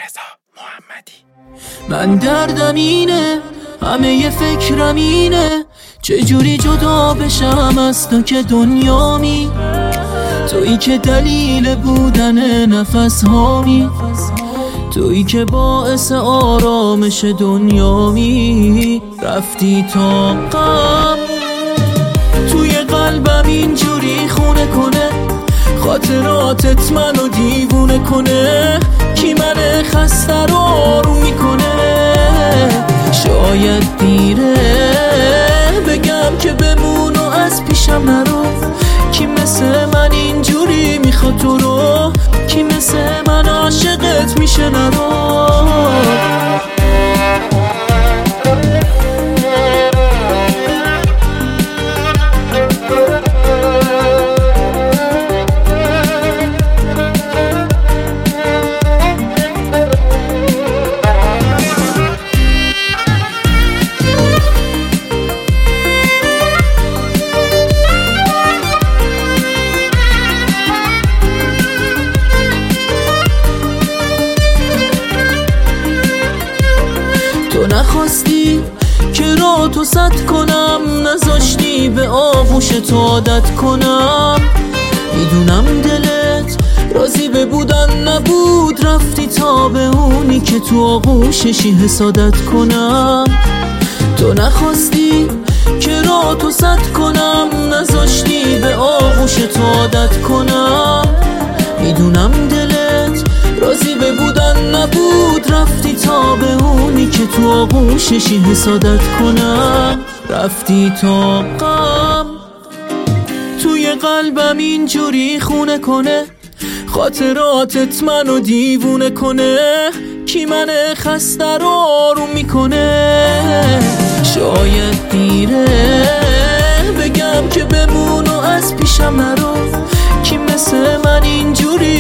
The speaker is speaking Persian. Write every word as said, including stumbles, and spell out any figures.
رضا محمدی. من دردم اینه، همه ی فکرم اینه، چجوری جدا بشم از تو که دنیامی، تویی که دلیل بودن نفس هامی، تویی که باعث آرامش دنیامی. رفتی تا غم توی قلبم اینجوری خونه کنه، خاطراتت منو دیوونه کنه، کی من خسته رو آروم میکنه. شاید دیره بگم که بمون و از پیشم نرو، کی مثل من اینجوری میخواد تو رو، کی مثل من عاشقت میشه نرو. تو نخواستی که را تو ست کنم، نذاشتی به آغوش تو عادت کنم. میدونم دلت راضی به بودن نبود، رفتی تا به اونی که تو آغوششی حسادت کنم. تو نخواستی که را تو ست کنم، نذاشتی به آغوش تو عادت کنم. میدونم دلت راضی به بودن نبود، رفتی تا به اونی که تو آغوششی حسادت کنم. رفتی تا غم توی قلبم اینجوری خونه کنه، خاطراتت منو دیوونه کنه، کی من خسته رو آروم میکنه. شاید دیره بگم که بمون و از پیشم نرو، کی مثل من اینجوری